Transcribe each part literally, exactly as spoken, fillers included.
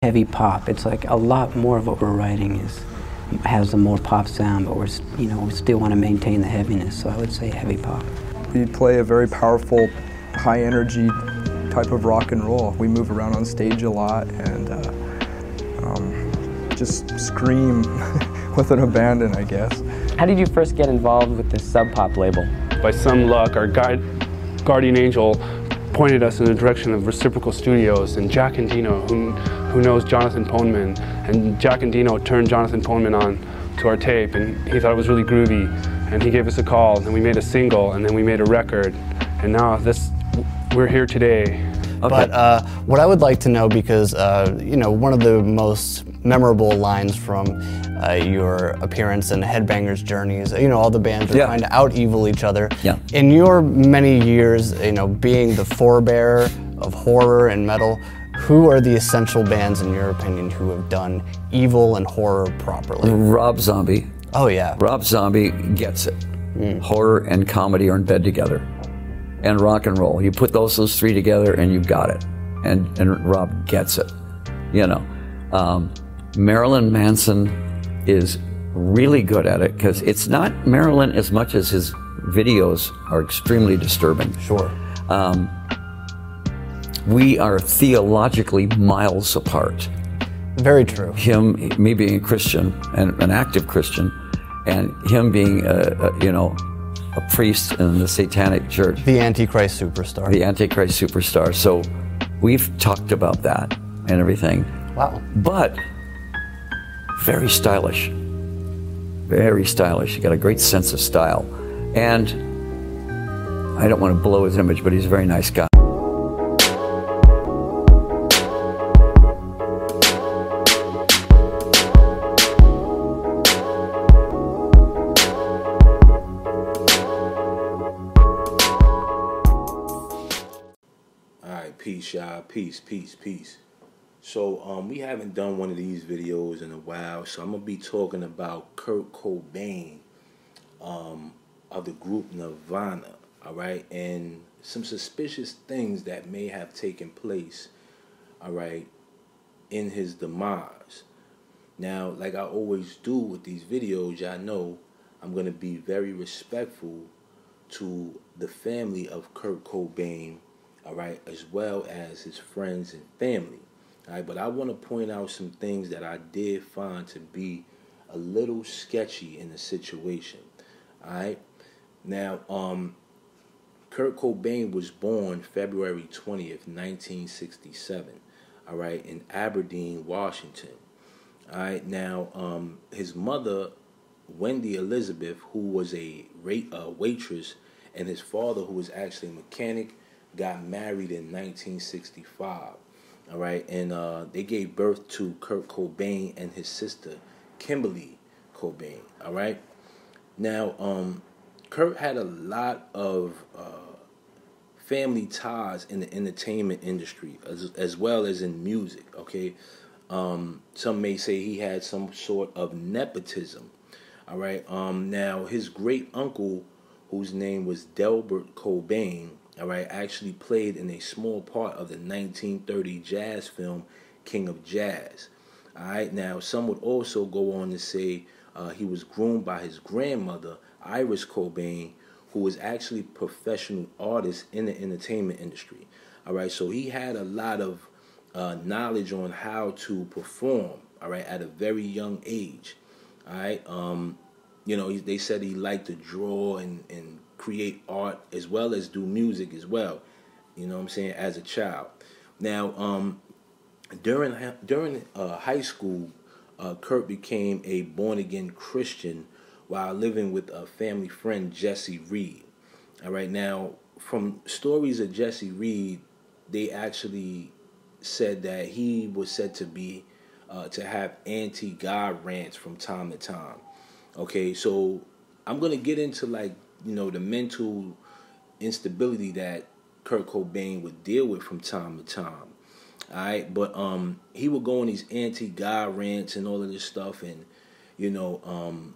Heavy pop. It's like a lot more of what we're writing is has a more pop sound, but we're you know we still want to maintain the heaviness. So I would say heavy pop. We play a very powerful, high energy type of rock and roll. We move around on stage a lot and uh, um, just scream with an abandon, I guess. How did you first get involved with this Sub Pop label? By some luck, our guide, guardian angel pointed us in the direction of Reciprocal Studios and Jack Endino, who, who knows Jonathan Poneman. And Jack Endino turned Jonathan Poneman on to our tape, and he thought it was really groovy. And he gave us a call, and we made a single, and then we made a record. And now this, we're here today. Okay. But uh, what I would like to know, because uh, you know, one of the most memorable lines from uh, your appearance in Headbangers Journeys, you know, all the bands are yeah. trying to out-evil each other. Yeah. In your many years, you know, being the forebearer of horror and metal, who are the essential bands, in your opinion, who have done evil and horror properly? Rob Zombie. Oh yeah. Rob Zombie gets it. Mm. Horror and comedy are in bed together. And rock and roll. You put those those three together and you've got it. And and Rob gets it. You know. Um, Marilyn Manson is really good at it because it's not Marilyn as much as his videos are extremely disturbing. Sure. Um, we are theologically miles apart. Very true. Him, me being a Christian and an active Christian, and him being, a, a, you know, a priest in the Satanic Church. The Antichrist superstar. The Antichrist superstar. So we've talked about that and everything. Wow. But very stylish. Very stylish. He got a great sense of style. And I don't want to blow his image, but he's a very nice guy. Peace, y'all. Peace, peace, peace. So, um, we haven't done one of these videos in a while, so I'm gonna be talking about Kurt Cobain, um, of the group Nirvana, all right, and some suspicious things that may have taken place, all right, in his demise. Now, like I always do with these videos, y'all know I'm gonna be very respectful to the family of Kurt Cobain, all right, as well as his friends and family, all right, but I want to point out some things that I did find to be a little sketchy in the situation, all right. Now, um, Kurt Cobain was born February twentieth, nineteen sixty-seven, all right, in Aberdeen, Washington, all right. Now, um, his mother, Wendy Elizabeth, who was a, rate, a waitress, and his father, who was actually a mechanic, got married in nineteen sixty-five, all right, and uh, they gave birth to Kurt Cobain and his sister, Kimberly Cobain, all right. Now, um, Kurt had a lot of uh, family ties in the entertainment industry, as, as well as in music, okay. Um, some may say he had some sort of nepotism, all right. Um, now, his great uncle, whose name was Delbert Cobain, all right, actually played in a small part of the nineteen thirty jazz film King of Jazz. All right, now some would also go on to say uh, he was groomed by his grandmother, Iris Cobain, who was actually a professional artist in the entertainment industry. All right, so he had a lot of uh, knowledge on how to perform, all right, at a very young age. All right, um, you know, he, they said he liked to draw and, and create art as well as do music as well, you know what I'm saying, as a child. Now, um, during during uh, high school, uh, Kurt became a born-again Christian while living with a family friend, Jesse Reed. All right, now, from stories of Jesse Reed, they actually said that he was said to be, uh, to have anti-God rants from time to time. Okay, so I'm going to get into, like, you know, the mental instability that Kurt Cobain would deal with from time to time. All right, but um, he would go on these anti-God rants and all of this stuff, and you know, um,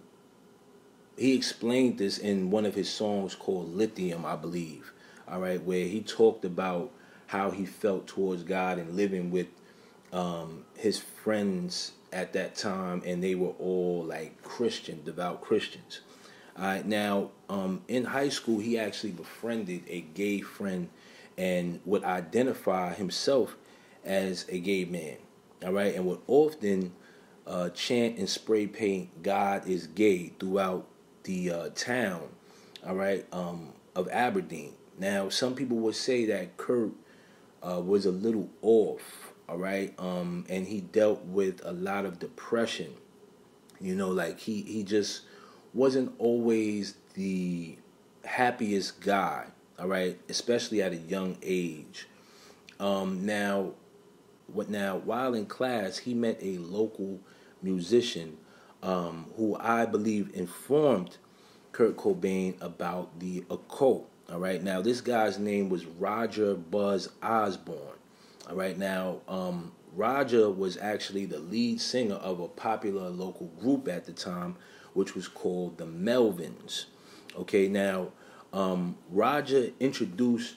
he explained this in one of his songs called Lithium, I believe. All right, where he talked about how he felt towards God and living with um, his friends at that time, and they were all like Christian, devout Christians. All right, now um, in high school, he actually befriended a gay friend and would identify himself as a gay man. All right, and would often uh, chant and spray paint "God is gay" throughout the uh, town. All right, um, of Aberdeen. Now, some people would say that Kurt uh, was a little off. All right, um, and he dealt with a lot of depression. You know, like he he just wasn't always the happiest guy. All right, especially at a young age. Um, now, what now? While in class, he met a local musician um, who I believe informed Kurt Cobain about the occult. All right, now this guy's name was Roger Buzz Osborne. All right, now um, Roger was actually the lead singer of a popular local group at the time, which was called the Melvins. Okay, now um, Roger introduced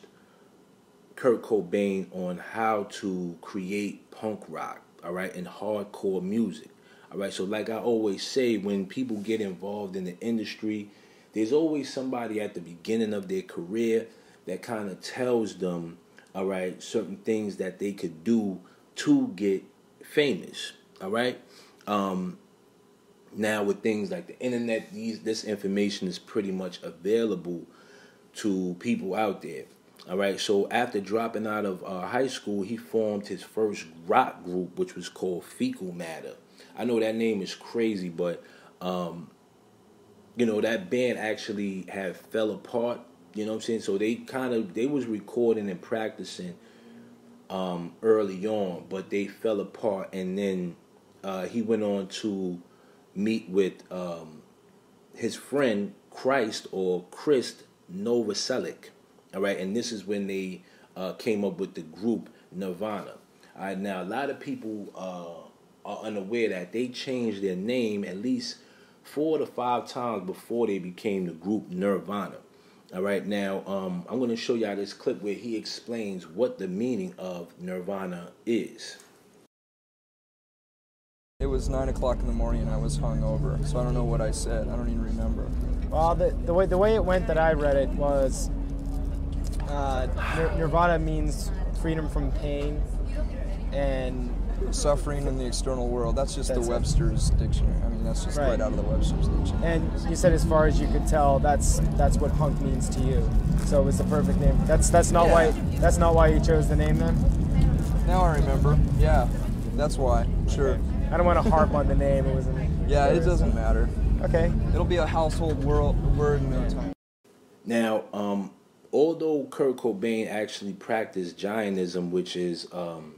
Kurt Cobain on how to create punk rock, all right, and hardcore music. All right, so like I always say, when people get involved in the industry, there's always somebody at the beginning of their career that kind of tells them, all right, certain things that they could do to get famous, all right? Um, now with things like the internet, these this information is pretty much available to people out there, all right? So after dropping out of uh, high school, he formed his first rock group, which was called Fecal Matter. I know that name is crazy, but, um, you know, that band actually had fell apart. You know what I'm saying? So they kind of, they was recording and practicing um, early on, but they fell apart. And then uh, he went on to meet with um, his friend Christ or Christ Novoselic. All right, and this is when they uh, came up with the group Nirvana. All right, now a lot of people uh, are unaware that they changed their name at least four to five times before they became the group Nirvana. All right, now um, I'm going to show y'all this clip where he explains what the meaning of Nirvana is. It was nine o'clock in the morning and I was hungover, so I don't know what I said. I don't even remember. Well, the, the way the way it went that I read it was uh, nir- Nirvana means freedom from pain and suffering in the external world. That's just That's the it. Webster's dictionary. I mean, that's just right. Right. out of the Webster's dictionary. and you said as far as you could tell, that's that's what punk means to you. So it was the perfect name. That's that's not Yeah. why that's not why you chose the name then. Now I remember. Yeah, that's why. Sure. I don't want to harp on the name. It wasn't. Yeah, it doesn't matter. Okay. It'll be a household world, word in no time. Now, um, although Kurt Cobain actually practiced Jainism, which is um,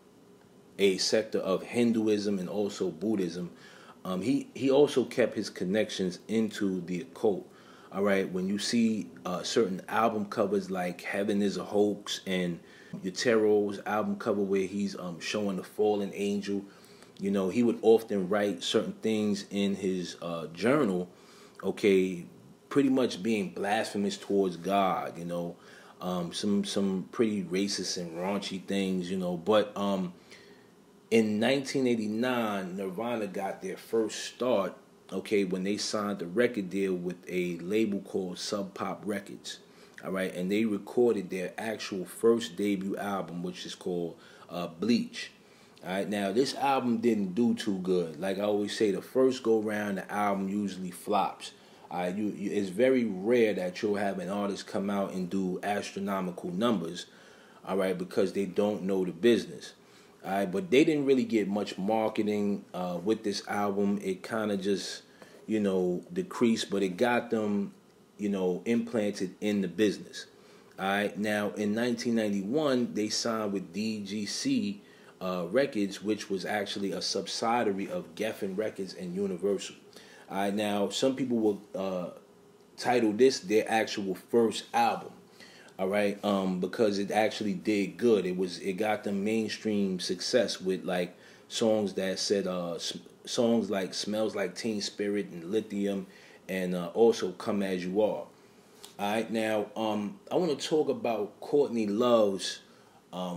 a sector of Hinduism and also Buddhism, um, he, he also kept his connections into the occult. All right, when you see uh, certain album covers like Heaven is a Hoax and Utero's album cover where he's um, showing the fallen angel, you know, he would often write certain things in his uh, journal, okay, pretty much being blasphemous towards God, you know, um, some some pretty racist and raunchy things, you know. But um, in nineteen eighty-nine, Nirvana got their first start, okay, when they signed a record deal with a label called Sub Pop Records, all right, and they recorded their actual first debut album, which is called uh, Bleach. All right, now this album didn't do too good. Like I always say, the first go round, the album usually flops. Uh, you, you, it's very rare that you'll have an artist come out and do astronomical numbers, all right, because they don't know the business. All right, but they didn't really get much marketing uh, with this album. It kind of just, you know, decreased, but it got them, you know, implanted in the business. All right, now in nineteen ninety-one, they signed with D G C uh, Records, which was actually a subsidiary of Geffen Records and Universal. All right, now some people will uh, title this their actual first album. All right, um, because it actually did good. It was it got them mainstream success with like songs that said uh, songs like "Smells Like Teen Spirit" and "Lithium," and uh, also "Come As You Are." All right, now um, I want to talk about Courtney Love's um,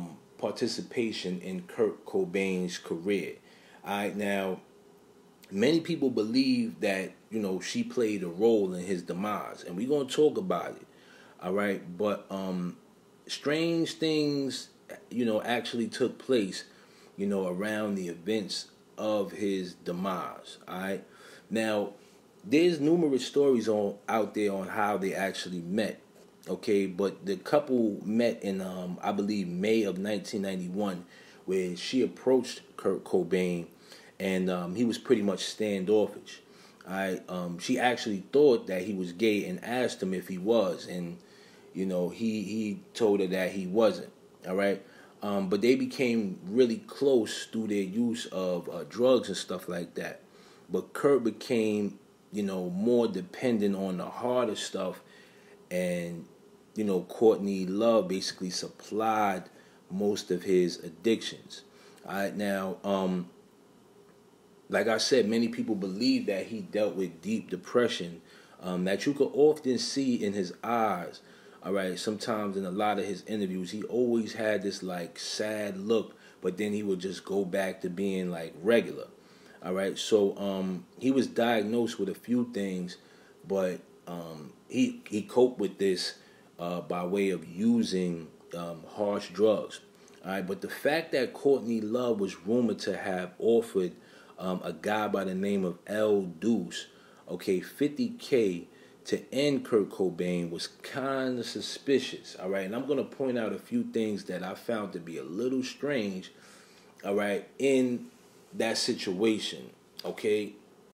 participation in Kurt Cobain's career. All right, now, many people believe that, you know, she played a role in his demise, and we're going to talk about it. All right, but um, strange things, you know, actually took place, you know, around the events of his demise. All right, now, there's numerous stories on out there on how they actually met. Okay, but the couple met in, um, I believe, May of nineteen ninety-one, where she approached Kurt Cobain, and um, he was pretty much standoffish. I, um, she actually thought that he was gay and asked him if he was, and you know, he he told her that he wasn't. All right, um, but they became really close through their use of uh, drugs and stuff like that. But Kurt became, you know, more dependent on the harder stuff, and you know, Courtney Love basically supplied most of his addictions. All right, now, um, like I said, many people believe that he dealt with deep depression, um, that you could often see in his eyes. All right, sometimes in a lot of his interviews, he always had this like sad look, but then he would just go back to being like regular. All right, so um, he was diagnosed with a few things, but um, he he coped with this uh, by way of using um, harsh drugs. All right, but the fact that Courtney Love was rumored to have offered um, a guy by the name of L Deuce, okay, fifty K to end Kurt Cobain was kind of suspicious. All right, and I'm gonna point out a few things that I found to be a little strange. All right, in that situation, okay.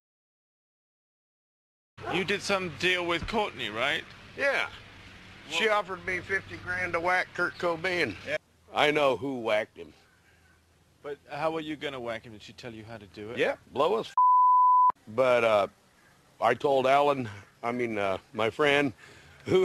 You did some deal with Courtney, right? Yeah. She offered me fifty grand to whack Kurt Cobain. Yeah. I know who whacked him. But how were you going to whack him? Did she tell you how to do it? Yeah, blow us. But uh, I told Alan, I mean, uh, my friend, who...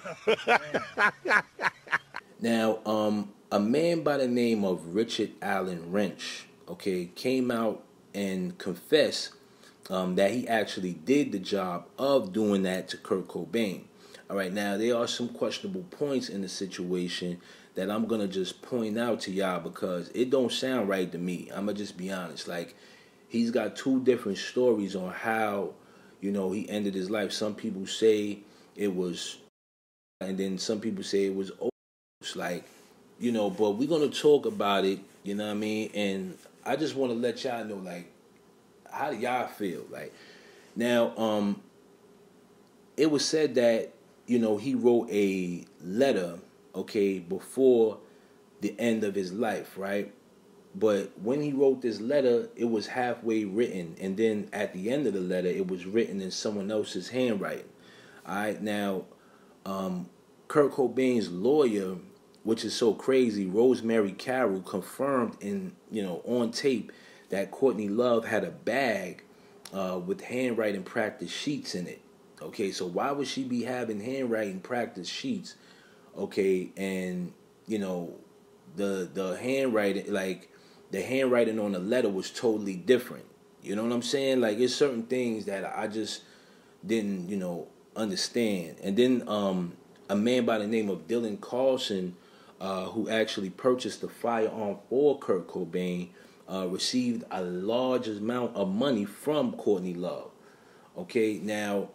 Now, um, a man by the name of Richard Allen Wrench, okay, came out and confessed um, that he actually did the job of doing that to Kurt Cobain. All right, now there are some questionable points in the situation that I'm gonna just point out to y'all because it don't sound right to me. I'm gonna just be honest. Like, he's got two different stories on how, you know, he ended his life. Some people say it was, and then some people say it was like, you know. But we're gonna talk about it. You know what I mean? And I just want to let y'all know, like, how do y'all feel? Like, now, um, it was said that, you know, he wrote a letter, okay, before the end of his life, right? But when he wrote this letter, it was halfway written, and then at the end of the letter, it was written in someone else's handwriting. All right, now, um, Kurt Cobain's lawyer, which is so crazy, Rosemary Carroll, confirmed in, you know, on tape that Courtney Love had a bag uh, with handwriting practice sheets in it. Okay, so why would she be having handwriting practice sheets? Okay, and you know, the the handwriting, like the handwriting on the letter was totally different. You know what I'm saying? Like, it's certain things that I just didn't, you know, understand. And then um, a man by the name of Dylan Carlson, uh, who actually purchased the firearm for Kurt Cobain, uh, received a large amount of money from Courtney Love. Okay, now.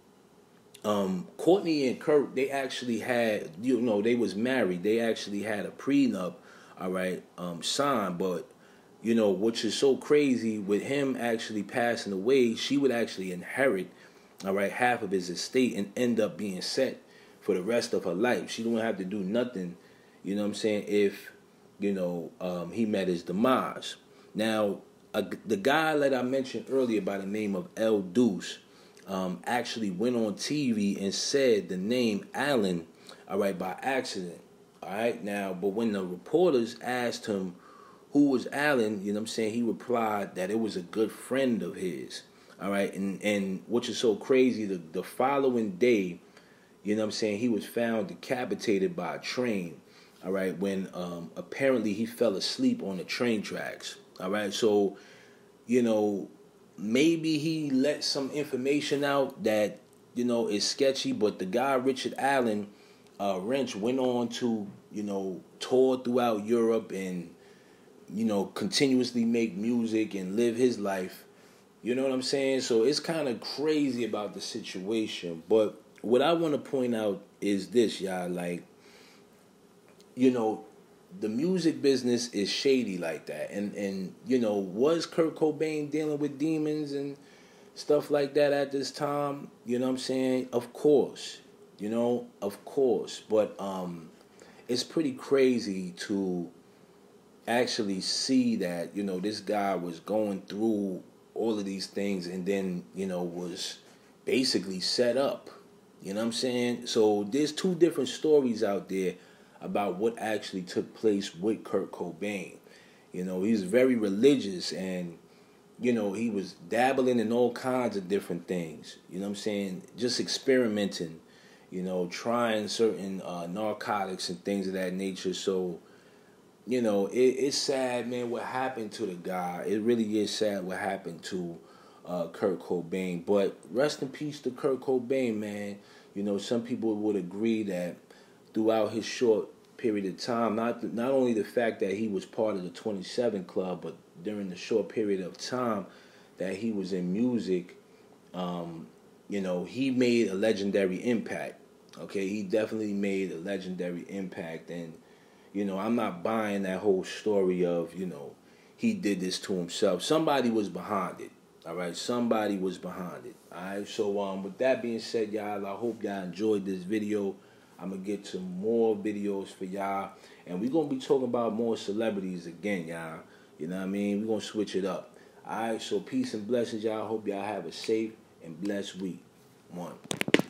Um, Courtney and Kurt, they actually had, you know, they was married. They actually had a prenup, all right, um, signed. But, you know, which is so crazy, with him actually passing away, she would actually inherit, all right, half of his estate and end up being set for the rest of her life. She don't have to do nothing, you know what I'm saying, if, you know, um, he met his demise. Now, a, the guy that I mentioned earlier by the name of L Deuce, Um, actually went on T V and said the name Allen, all right, by accident, all right. Now, but when the reporters asked him who was Allen, you know what I'm saying, he replied that it was a good friend of his, all right. And and which is so crazy, the, the following day, you know what I'm saying, he was found decapitated by a train, all right, when um, apparently he fell asleep on the train tracks, all right. So, you know, maybe he let some information out that, you know, is sketchy, but the guy, Richard Allen, uh, Wrench went on to, you know, tour throughout Europe and, you know, continuously make music and live his life. You know what I'm saying? So it's kind of crazy about the situation. But what I want to point out is this, y'all. Like, you know, the music business is shady like that. And, and you know, was Kurt Cobain dealing with demons and stuff like that at this time? You know what I'm saying? Of course. You know, of course. But um, it's pretty crazy to actually see that, you know, this guy was going through all of these things and then, you know, was basically set up. You know what I'm saying? So there's two different stories out there about what actually took place with Kurt Cobain. You know, he's very religious and, you know, he was dabbling in all kinds of different things. You know what I'm saying? Just experimenting, you know, trying certain uh, narcotics and things of that nature. So, you know, it, it's sad, man, what happened to the guy. It really is sad what happened to uh, Kurt Cobain. But rest in peace to Kurt Cobain, man. You know, some people would agree that throughout his short period of time, not not only the fact that he was part of the twenty-seven Club, but during the short period of time that he was in music, um, you know, he made a legendary impact. Okay, he definitely made a legendary impact. And you know, I'm not buying that whole story of, you know, he did this to himself. Somebody was behind it, all right? Somebody was behind it, all right? So um, with that being said, y'all, I hope y'all enjoyed this video. I'm going to get to more videos for y'all. And we're going to be talking about more celebrities again, y'all. You know what I mean? We're going to switch it up. All right, so peace and blessings, y'all. Hope y'all have a safe and blessed week. One.